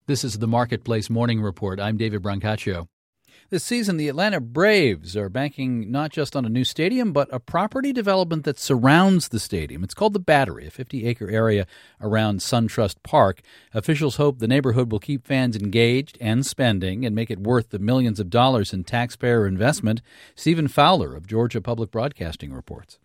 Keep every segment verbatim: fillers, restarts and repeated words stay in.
This is the Marketplace Morning Report. I'm David Brancaccio. This season, the Atlanta Braves are banking not just on a new stadium, but a property development that surrounds the stadium. It's called The Battery, a fifty-acre area around SunTrust Park. Officials hope the neighborhood will keep fans engaged and spending and make it worth the millions of dollars in taxpayer investment. Stephen Fowler of Georgia Public Broadcasting reports.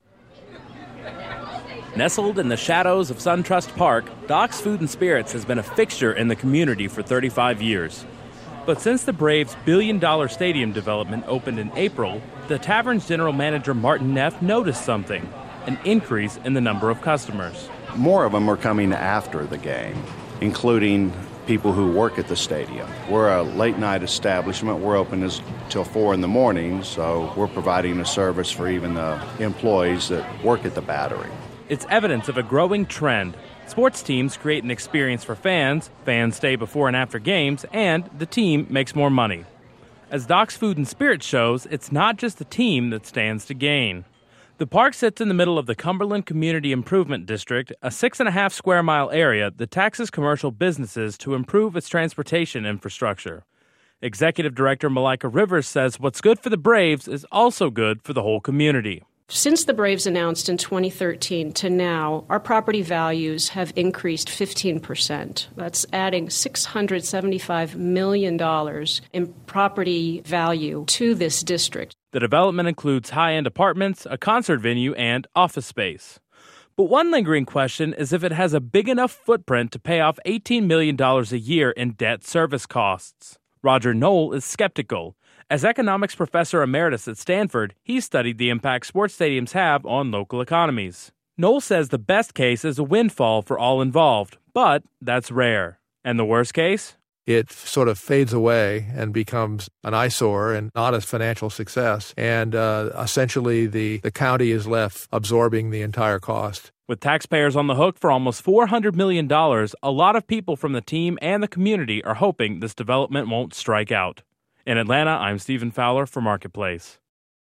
Nestled in the shadows of SunTrust Park, Doc's Food and Spirits has been a fixture in the community for thirty-five years. But since the Braves' billion-dollar stadium development opened in April, the tavern's general manager Martin Neff noticed something, an increase in the number of customers. More of them are coming after the game, including people who work at the stadium. We're a late-night establishment. We're open until four in the morning, so we're providing a service for even the employees that work at the Battery. It's evidence of a growing trend. Sports teams create an experience for fans, fans stay before and after games, and the team makes more money. As Doc's Food and Spirit shows, it's not just the team that stands to gain. The park sits in the middle of the Cumberland Community Improvement District, a six and a half square mile area that taxes commercial businesses to improve its transportation infrastructure. Executive Director Malika Rivers says what's good for the Braves is also good for the whole community. Since the Braves announced in twenty thirteen to now, our property values have increased fifteen percent. That's adding six hundred seventy-five million dollars in property value to this district. The development includes high-end apartments, a concert venue, and office space. But one lingering question is if it has a big enough footprint to pay off eighteen million dollars a year in debt service costs. Roger Knoll is skeptical. As economics professor emeritus at Stanford, he's studied the impact sports stadiums have on local economies. Knoll says the best case is a windfall for all involved, but that's rare. And the worst case? It sort of fades away and becomes an eyesore and not a financial success. And uh, essentially the, the county is left absorbing the entire cost. With taxpayers on the hook for almost four hundred million dollars, a lot of people from the team and the community are hoping this development won't strike out. In Atlanta, I'm Stephen Fowler for Marketplace.